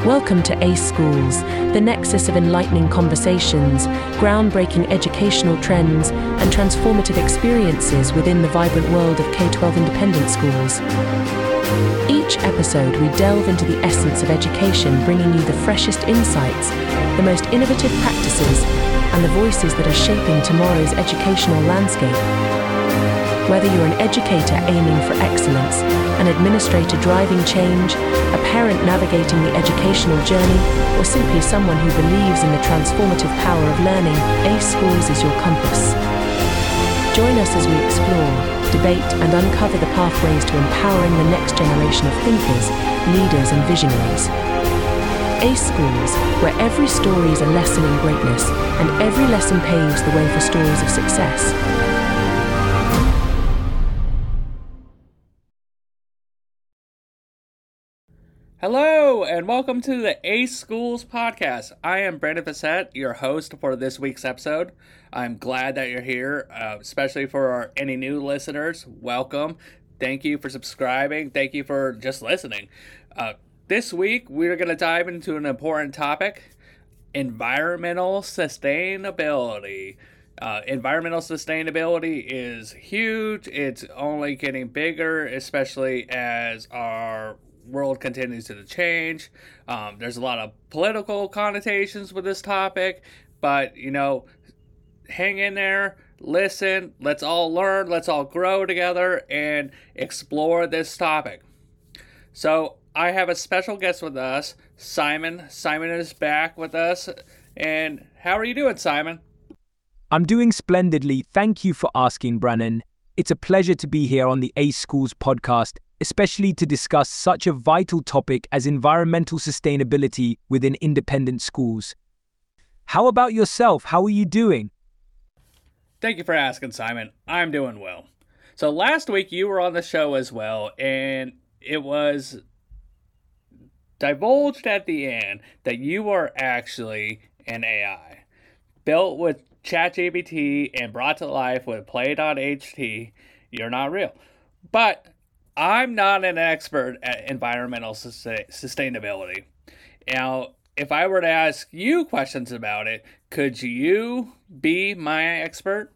Welcome to ACE Schools, the nexus of enlightening conversations, groundbreaking educational trends, and transformative experiences within the vibrant world of K-12 independent schools. Each episode, we delve into the essence of education, bringing you the freshest insights, the most innovative practices, and the voices that are shaping tomorrow's educational landscape. Whether you're an educator aiming for excellence, an administrator driving change, a parent navigating the educational journey, or simply someone who believes in the transformative power of learning, ACE Schools is your compass. Join us as we explore, debate, and uncover the pathways to empowering the next generation of thinkers, leaders, and visionaries. ACE Schools, where every story is a lesson in greatness, and every lesson paves the way for stories of success. Hello, and welcome to the ACE Schools podcast. I am Brandon Fassett, your host for this week's episode. I'm glad that you're here, especially for any new listeners. Welcome. Thank you for subscribing. Thank you for just listening. This week, we're going to dive into an important topic, environmental sustainability. Environmental sustainability is huge. It's only getting bigger, especially as our world continues to change. There's a lot of political connotations with this topic, but hang in there, listen, let's all learn, let's all grow together and explore this topic. So I have a special guest with us, Simon. Simon is back with us. And how are you doing, Simon? I'm doing splendidly. Thank you for asking, Brannon. It's a pleasure to be here on the ACE Schools podcast, especially to discuss such a vital topic as environmental sustainability within independent schools. How about yourself? How are you doing? Thank you for asking, Simon. I'm doing well. So last week you were on the show as well, and it was divulged at the end that you are actually an AI built with ChatGPT and brought to life with Play.ht. You're not real. But I'm not an expert at environmental sustainability. Now, if I were to ask you questions about it, could you be my expert?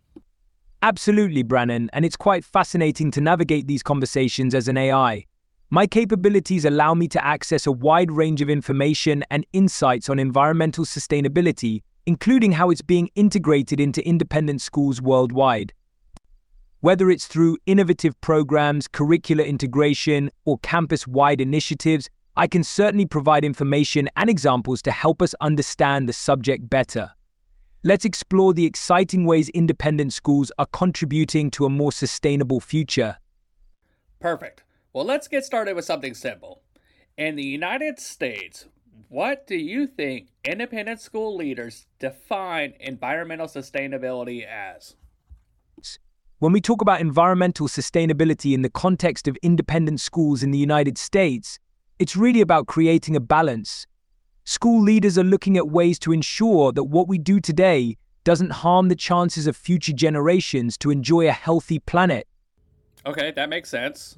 Absolutely, Brannon, and it's quite fascinating to navigate these conversations as an AI. My capabilities allow me to access a wide range of information and insights on environmental sustainability, including how it's being integrated into independent schools worldwide. Whether it's through innovative programs, curricular integration, or campus-wide initiatives, I can certainly provide information and examples to help us understand the subject better. Let's explore the exciting ways independent schools are contributing to a more sustainable future. Perfect. Well, let's get started with something simple. In the United States, what do you think independent school leaders define environmental sustainability as? When we talk about environmental sustainability in the context of independent schools in the United States, it's really about creating a balance. School leaders are looking at ways to ensure that what we do today doesn't harm the chances of future generations to enjoy a healthy planet. Okay, that makes sense.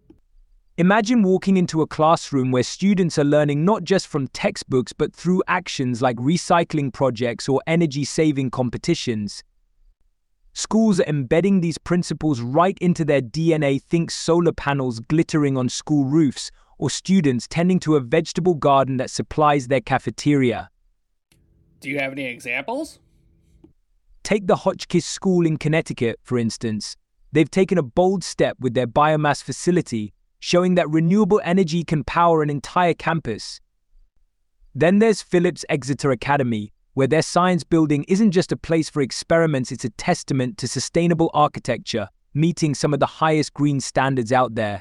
Imagine walking into a classroom where students are learning not just from textbooks but through actions like recycling projects or energy-saving competitions. Schools are embedding these principles right into their DNA. Think solar panels glittering on school roofs, or students tending to a vegetable garden that supplies their cafeteria. Do you have any examples? Take the Hotchkiss School in Connecticut, for instance. They've taken a bold step with their biomass facility, showing that renewable energy can power an entire campus. Then there's Phillips Exeter Academy, where their science building isn't just a place for experiments, it's a testament to sustainable architecture, meeting some of the highest green standards out there.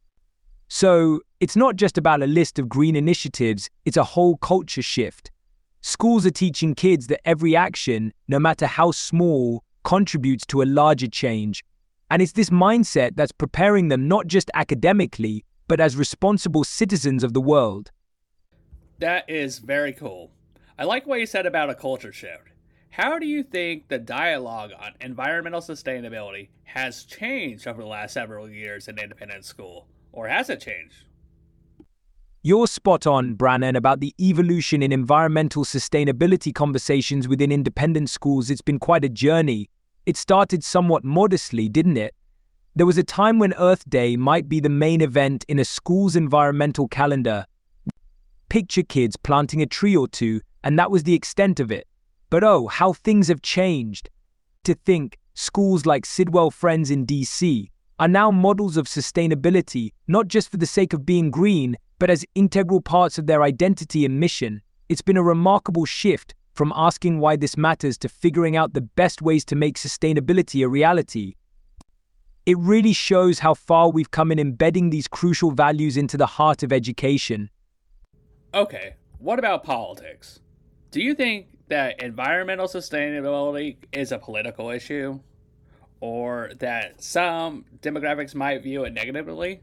So, it's not just about a list of green initiatives, it's a whole culture shift. Schools are teaching kids that every action, no matter how small, contributes to a larger change. And it's this mindset that's preparing them not just academically, but as responsible citizens of the world. That is very cool. I like what you said about a culture shift. How do you think the dialogue on environmental sustainability has changed over the last several years in independent school? Or has it changed? You're spot on, Brannan, about the evolution in environmental sustainability conversations within independent schools. It's been quite a journey. It started somewhat modestly, didn't it? There was a time when Earth Day might be the main event in a school's environmental calendar. Picture kids planting a tree or two, and that was the extent of it. But oh, how things have changed. To think, schools like Sidwell Friends in DC are now models of sustainability, not just for the sake of being green, but as integral parts of their identity and mission. It's been a remarkable shift from asking why this matters to figuring out the best ways to make sustainability a reality. It really shows how far we've come in embedding these crucial values into the heart of education. Okay, what about politics? Do you think that environmental sustainability is a political issue? Or that some demographics might view it negatively?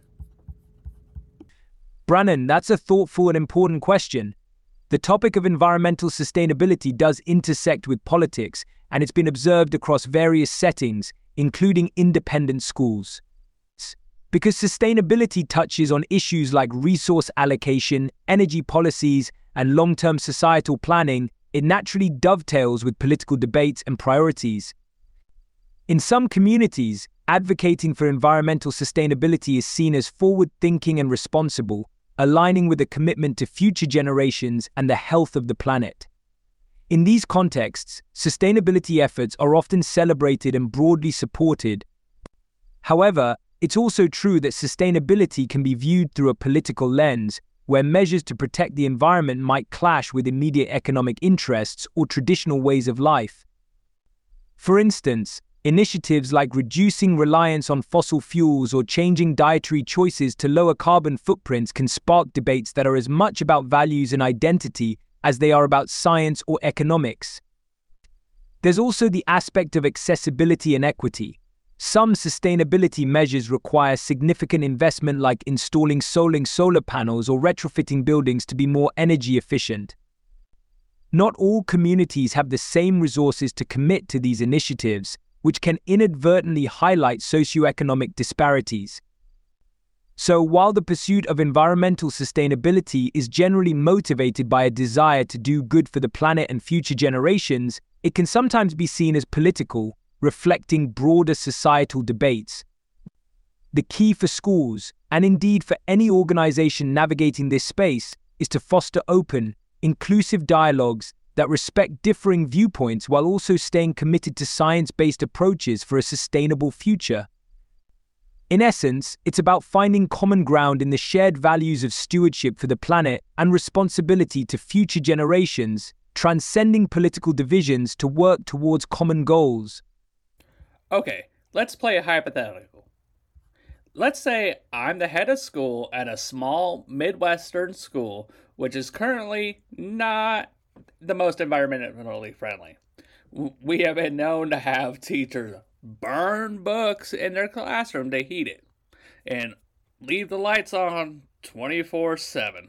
Brannan, that's a thoughtful and important question. The topic of environmental sustainability does intersect with politics, and it's been observed across various settings, including independent schools. Because sustainability touches on issues like resource allocation, energy policies, and long-term societal planning, it naturally dovetails with political debates and priorities. In some communities, advocating for environmental sustainability is seen as forward-thinking and responsible, aligning with a commitment to future generations and the health of the planet. In these contexts, sustainability efforts are often celebrated and broadly supported. However, it's also true that sustainability can be viewed through a political lens, where measures to protect the environment might clash with immediate economic interests or traditional ways of life. For instance, initiatives like reducing reliance on fossil fuels or changing dietary choices to lower carbon footprints can spark debates that are as much about values and identity as they are about science or economics. There's also the aspect of accessibility and equity. Some sustainability measures require significant investment, like installing solar panels or retrofitting buildings to be more energy efficient. Not all communities have the same resources to commit to these initiatives, which can inadvertently highlight socioeconomic disparities. So while the pursuit of environmental sustainability is generally motivated by a desire to do good for the planet and future generations, it can sometimes be seen as political, reflecting broader societal debates. The key for schools, and indeed for any organization navigating this space, is to foster open, inclusive dialogues that respect differing viewpoints while also staying committed to science-based approaches for a sustainable future. In essence, it's about finding common ground in the shared values of stewardship for the planet and responsibility to future generations, transcending political divisions to work towards common goals. Okay, let's play a hypothetical. Let's say I'm the head of school at a small Midwestern school, which is currently not the most environmentally friendly. We have been known to have teachers burn books in their classroom to heat it and leave the lights on 24/7.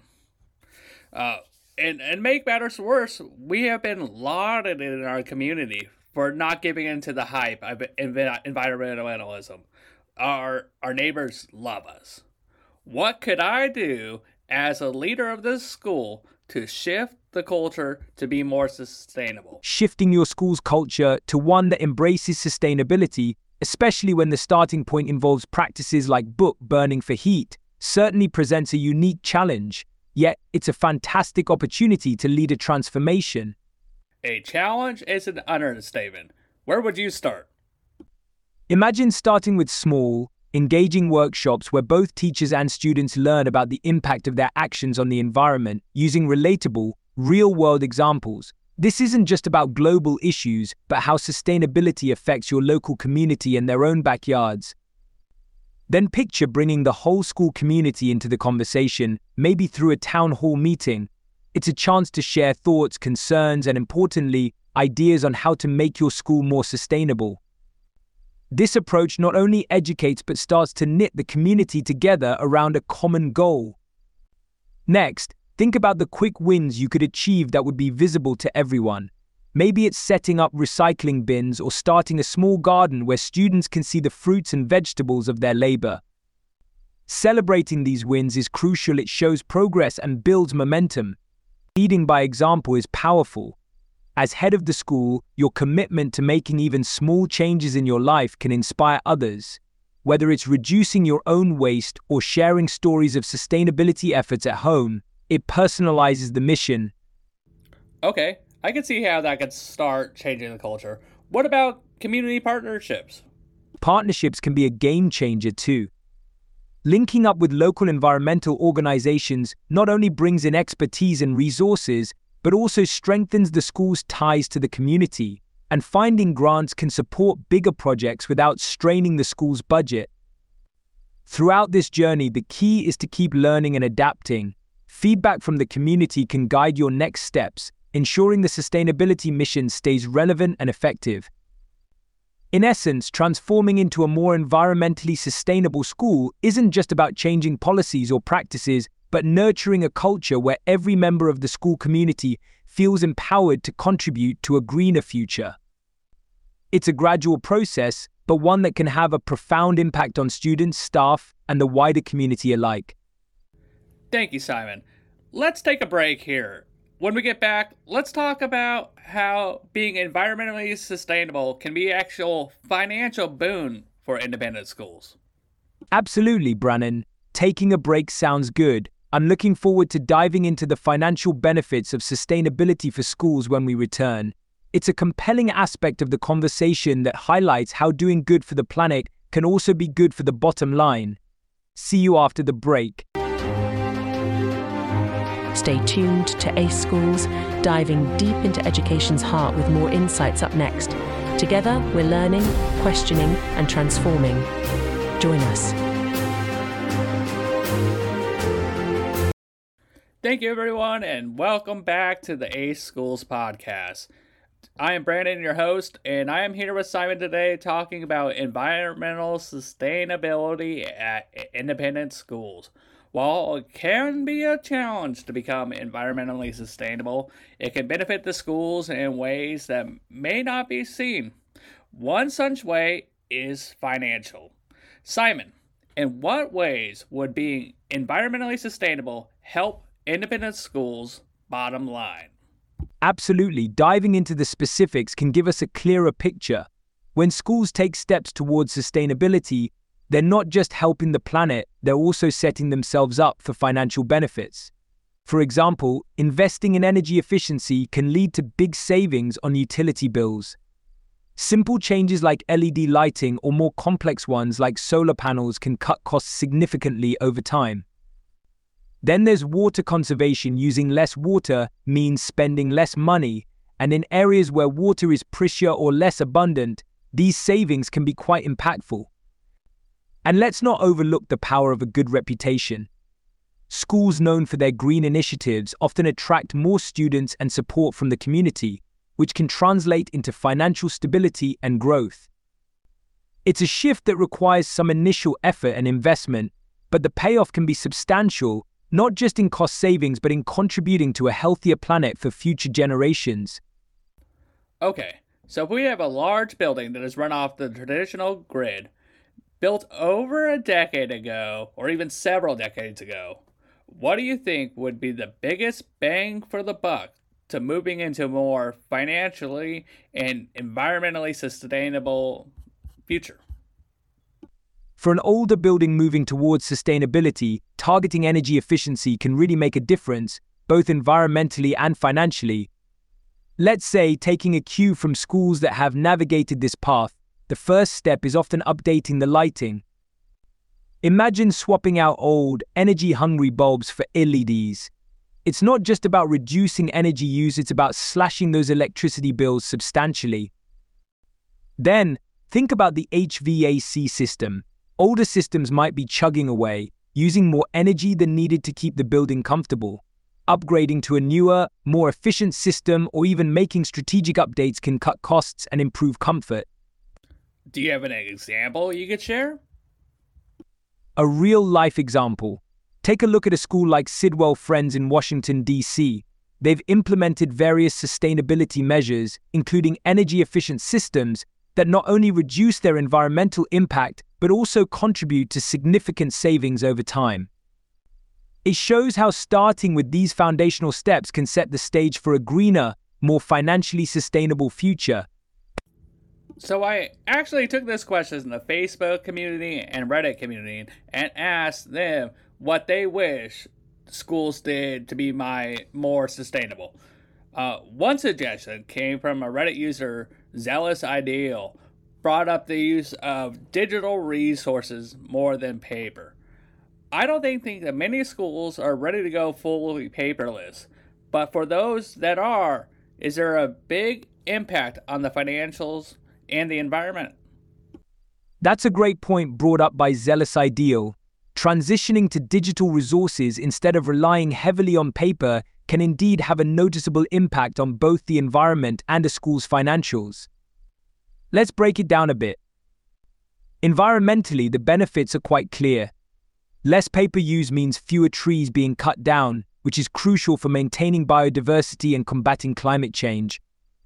And make matters worse, we have been lauded in our community for not giving in to the hype of environmentalism. Our neighbors love us. What could I do as a leader of this school to shift the culture to be more sustainable? Shifting your school's culture to one that embraces sustainability, especially when the starting point involves practices like book burning for heat, certainly presents a unique challenge. Yet, it's a fantastic opportunity to lead a transformation. A challenge is an understatement. Where would you start? Imagine starting with small, engaging workshops where both teachers and students learn about the impact of their actions on the environment using relatable, real-world examples. This isn't just about global issues, but how sustainability affects your local community and their own backyards. Then picture bringing the whole school community into the conversation, maybe through a town hall meeting. It's a chance to share thoughts, concerns, and importantly, ideas on how to make your school more sustainable. This approach not only educates but starts to knit the community together around a common goal. Next, think about the quick wins you could achieve that would be visible to everyone. Maybe it's setting up recycling bins or starting a small garden where students can see the fruits and vegetables of their labor. Celebrating these wins is crucial. It shows progress and builds momentum. Leading by example is powerful. As head of the school, your commitment to making even small changes in your life can inspire others. Whether it's reducing your own waste or sharing stories of sustainability efforts at home, it personalizes the mission. Okay, I can see how that could start changing the culture. What about community partnerships? Partnerships can be a game changer too. Linking up with local environmental organizations not only brings in expertise and resources, but also strengthens the school's ties to the community. And finding grants can support bigger projects without straining the school's budget. Throughout this journey, the key is to keep learning and adapting. Feedback from the community can guide your next steps, ensuring the sustainability mission stays relevant and effective. In essence, transforming into a more environmentally sustainable school isn't just about changing policies or practices, but nurturing a culture where every member of the school community feels empowered to contribute to a greener future. It's a gradual process, but one that can have a profound impact on students, staff, and the wider community alike. Thank you, Simon. Let's take a break here. When we get back, let's talk about how being environmentally sustainable can be an actual financial boon for independent schools. Absolutely, Brannon. Taking a break sounds good. I'm looking forward to diving into the financial benefits of sustainability for schools when we return. It's a compelling aspect of the conversation that highlights how doing good for the planet can also be good for the bottom line. See you after the break. Stay tuned to ACE Schools, diving deep into education's heart with more insights up next. Together, we're learning, questioning, and transforming. Join us. Thank you, everyone, and welcome back to the ACE Schools podcast. I am Brandon, your host, and I am here with Simon today talking about environmental sustainability at independent schools. While it can be a challenge to become environmentally sustainable, it can benefit the schools in ways that may not be seen. One such way is financial. Simon, in what ways would being environmentally sustainable help independent schools' bottom line? Absolutely. Diving into the specifics can give us a clearer picture. When schools take steps towards sustainability, they're not just helping the planet, they're also setting themselves up for financial benefits. For example, investing in energy efficiency can lead to big savings on utility bills. Simple changes like LED lighting or more complex ones like solar panels can cut costs significantly over time. Then there's water conservation. Using less water means spending less money, and in areas where water is precious or less abundant, these savings can be quite impactful. And let's not overlook the power of a good reputation. Schools known for their green initiatives often attract more students and support from the community, which can translate into financial stability and growth. It's a shift that requires some initial effort and investment, but the payoff can be substantial, not just in cost savings, but in contributing to a healthier planet for future generations. Okay, so if we have a large building that is run off the traditional grid, built over a decade ago, or even several decades ago, what do you think would be the biggest bang for the buck to moving into a more financially and environmentally sustainable future? For an older building moving towards sustainability, targeting energy efficiency can really make a difference, both environmentally and financially. Let's say, taking a cue from schools that have navigated this path, the first step is often updating the lighting. Imagine swapping out old, energy-hungry bulbs for LEDs. It's not just about reducing energy use, it's about slashing those electricity bills substantially. Then, think about the HVAC system. Older systems might be chugging away, using more energy than needed to keep the building comfortable. Upgrading to a newer, more efficient system or even making strategic updates can cut costs and improve comfort. Do you have an example you could share? A real-life example. Take a look at a school like Sidwell Friends in Washington, D.C. They've implemented various sustainability measures, including energy-efficient systems, that not only reduce their environmental impact, but also contribute to significant savings over time. It shows how starting with these foundational steps can set the stage for a greener, more financially sustainable future. So I actually took this question in the Facebook community and Reddit community and asked them what they wish schools did to be more sustainable. One suggestion came from a Reddit user, Zealous Ideal, brought up the use of digital resources more than paper. I don't think that many schools are ready to go fully paperless, but for those that are, is there a big impact on the financials and the environment? That's a great point brought up by Zealous Ideal. Transitioning to digital resources instead of relying heavily on paper can indeed have a noticeable impact on both the environment and a school's financials. Let's break it down a bit. Environmentally, the benefits are quite clear. Less paper use means fewer trees being cut down, which is crucial for maintaining biodiversity and combating climate change.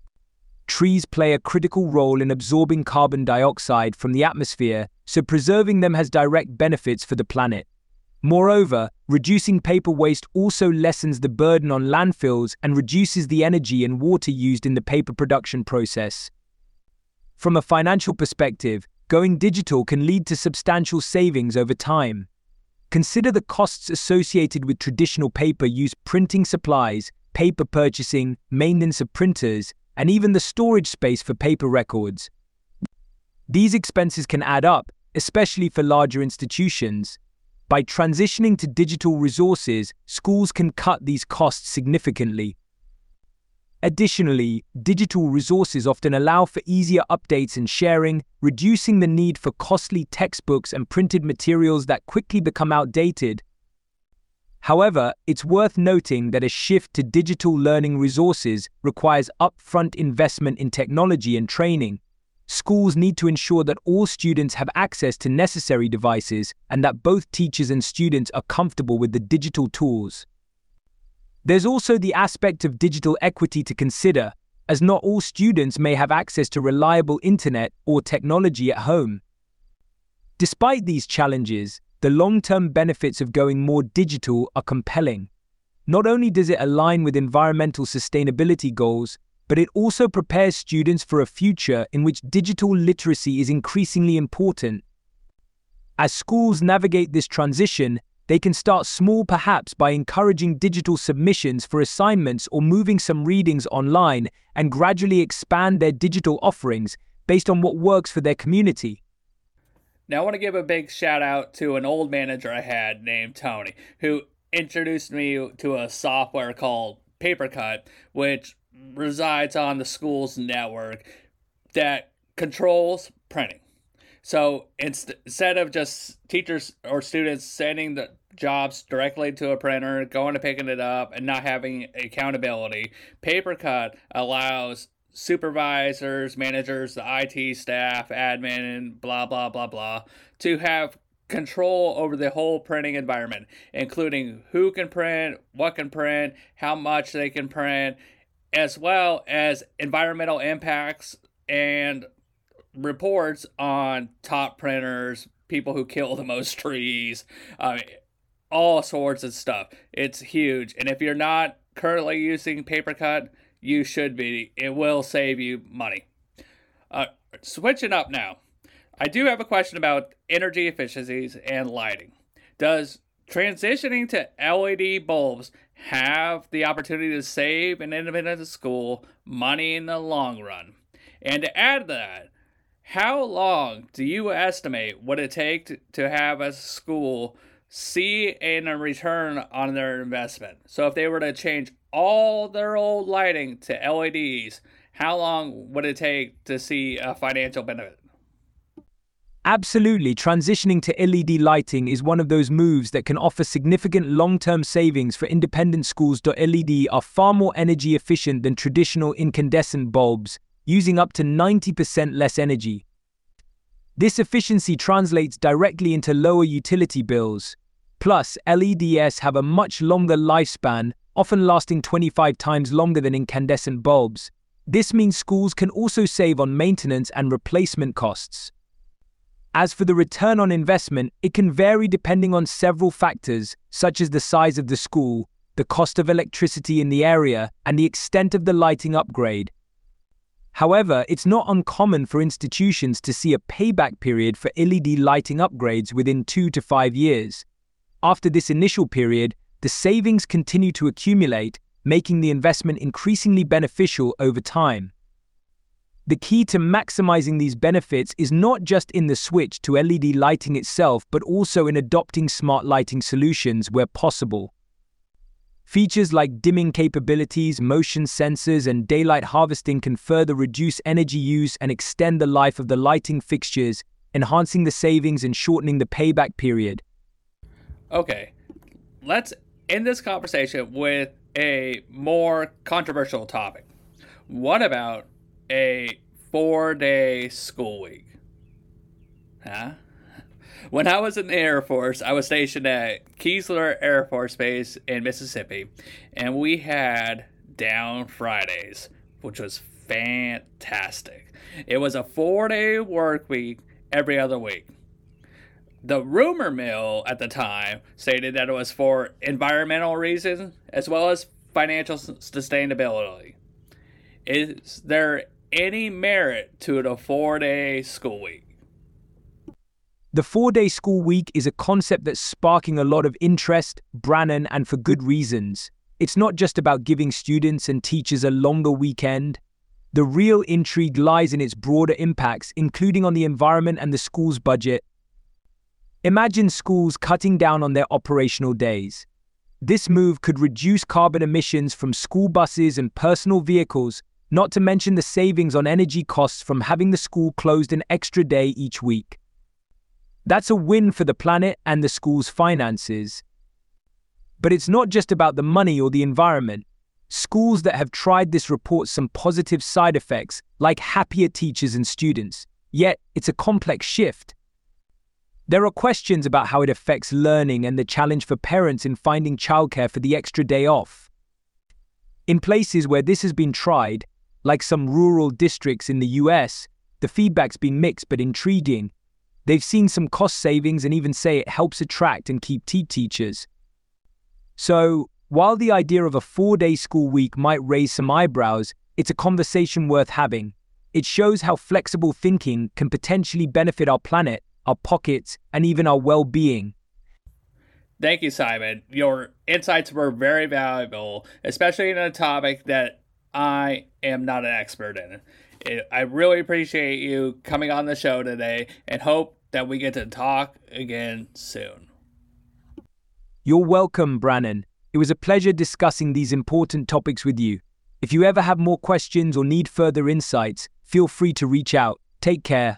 Trees play a critical role in absorbing carbon dioxide from the atmosphere, so preserving them has direct benefits for the planet. Moreover, reducing paper waste also lessens the burden on landfills and reduces the energy and water used in the paper production process. From a financial perspective, going digital can lead to substantial savings over time. Consider the costs associated with traditional paper use: printing supplies, paper purchasing, maintenance of printers, and even the storage space for paper records. These expenses can add up, especially for larger institutions. By transitioning to digital resources, schools can cut these costs significantly. Additionally, digital resources often allow for easier updates and sharing, reducing the need for costly textbooks and printed materials that quickly become outdated. However, it's worth noting that a shift to digital learning resources requires upfront investment in technology and training. Schools need to ensure that all students have access to necessary devices and that both teachers and students are comfortable with the digital tools. There's also the aspect of digital equity to consider, as not all students may have access to reliable internet or technology at home. Despite these challenges, the long-term benefits of going more digital are compelling. Not only does it align with environmental sustainability goals, but it also prepares students for a future in which digital literacy is increasingly important. As schools navigate this transition, they can start small, perhaps by encouraging digital submissions for assignments or moving some readings online, and gradually expand their digital offerings based on what works for their community. Now I want to give a big shout out to an old manager I had named Tony, who introduced me to a software called Papercut, which resides on the school's network that controls printing. So instead of just teachers or students sending the jobs directly to a printer, going to picking it up, and not having accountability, Papercut allows supervisors, managers, the IT staff, admin, and blah, blah, blah, blah, to have control over the whole printing environment, including who can print, what can print, how much they can print, as well as environmental impacts and reports on top printers, people who kill the most trees, all sorts of stuff. It's huge. And if you're not currently using Papercut, you should be. It will save you money. Switching up now. I do have a question about energy efficiencies and lighting. Does transitioning to LED bulbs have the opportunity to save an independent school money in the long run? And to add to that, how long do you estimate would it take to have a school see a return on their investment? So if they were to change all their old lighting to LEDs, how long would it take to see a financial benefit? Absolutely, transitioning to LED lighting is one of those moves that can offer significant long-term savings for independent schools. LED are far more energy efficient than traditional incandescent bulbs, using up to 90% less energy. This efficiency translates directly into lower utility bills. Plus, LEDs have a much longer lifespan, often lasting 25 times longer than incandescent bulbs. This means schools can also save on maintenance and replacement costs. As for the return on investment, it can vary depending on several factors, such as the size of the school, the cost of electricity in the area, and the extent of the lighting upgrade. However, it's not uncommon for institutions to see a payback period for LED lighting upgrades within 2 to 5 years. After this initial period, the savings continue to accumulate, making the investment increasingly beneficial over time. The key to maximizing these benefits is not just in the switch to LED lighting itself, but also in adopting smart lighting solutions where possible. Features like dimming capabilities, motion sensors, and daylight harvesting can further reduce energy use and extend the life of the lighting fixtures, enhancing the savings and shortening the payback period. Okay, let's end this conversation with a more controversial topic. What about a 4-day school week? Huh? When I was in the Air Force, I was stationed at Keesler Air Force Base in Mississippi, and we had down Fridays, which was fantastic. It was a 4-day work week every other week. The rumor mill at the time stated that it was for environmental reasons as well as financial sustainability. Is there any merit to the 4-day school week? The 4-day school week is a concept that's sparking a lot of interest, Brannon, and for good reasons. It's not just about giving students and teachers a longer weekend. The real intrigue lies in its broader impacts, including on the environment and the school's budget. Imagine schools cutting down on their operational days. This move could reduce carbon emissions from school buses and personal vehicles, not to mention the savings on energy costs from having the school closed an extra day each week. That's a win for the planet and the school's finances. But it's not just about the money or the environment. Schools that have tried this report some positive side effects, like happier teachers and students. Yet, it's a complex shift. There are questions about how it affects learning and the challenge for parents in finding childcare for the extra day off. In places where this has been tried, like some rural districts in the US, the feedback's been mixed but intriguing. They've seen some cost savings and even say it helps attract and keep teachers. So, while the idea of a 4-day school week might raise some eyebrows, it's a conversation worth having. It shows how flexible thinking can potentially benefit our planet, our pockets, and even our well-being. Thank you, Simon. Your insights were very valuable, especially in a topic that I am not an expert in. I really appreciate you coming on the show today and hope that we get to talk again soon. You're welcome, Brannon. It was a pleasure discussing these important topics with you. If you ever have more questions or need further insights, feel free to reach out. Take care.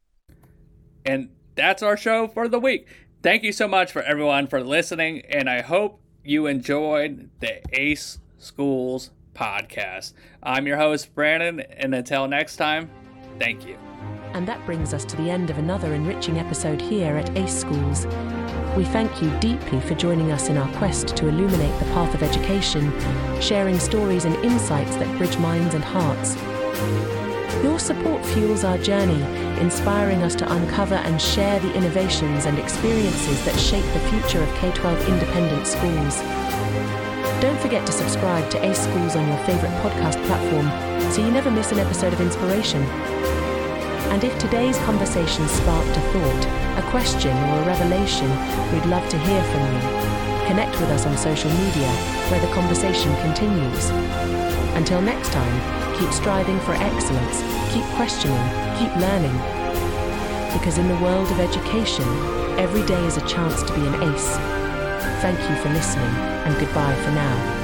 And that's our show for the week. Thank you so much for everyone for listening, and I hope you enjoyed the Ace Schools podcast. I'm your host, Brandon, and until next time, thank you. And that brings us to the end of another enriching episode here at Ace Schools. We thank you deeply for joining us in our quest to illuminate the path of education, sharing stories and insights that bridge minds and hearts. Your support fuels our journey, inspiring us to uncover and share the innovations and experiences that shape the future of K-12 independent schools. Don't forget to subscribe to Ace Schools on your favorite podcast platform so you never miss an episode of inspiration. And if today's conversation sparked a thought, a question, or a revelation, we'd love to hear from you. Connect with us on social media, where the conversation continues. Until next time, keep striving for excellence, keep questioning, keep learning. Because in the world of education, every day is a chance to be an ace. Thank you for listening, and goodbye for now.